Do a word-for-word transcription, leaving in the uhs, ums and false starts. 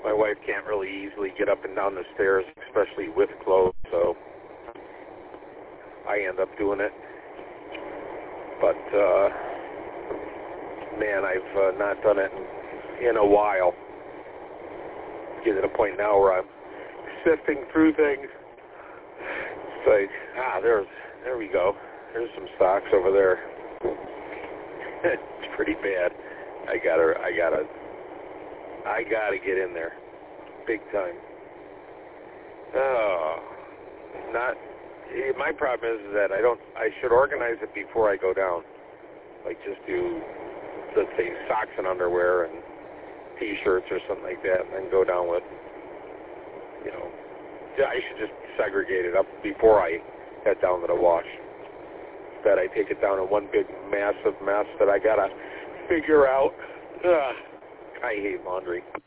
my wife can't really easily get up and down the stairs, especially with clothes, so I end up doing it. But, uh, man, I've uh, not done it in, in a while. Get to the point now where I'm sifting through things. It's like, ah, there's, there we go. There's some socks over there. It's pretty bad. I gotta, I gotta, I gotta get in there, big time. Oh, not. My problem is that I don't. I should organize it before I go down. Like just do, let's say, socks and underwear and T-shirts or something like that, and then go down with, you know. I should just segregate it up before I head down to the wash. That I take it down in one big massive mess that I gotta figure out. Ugh, I hate laundry.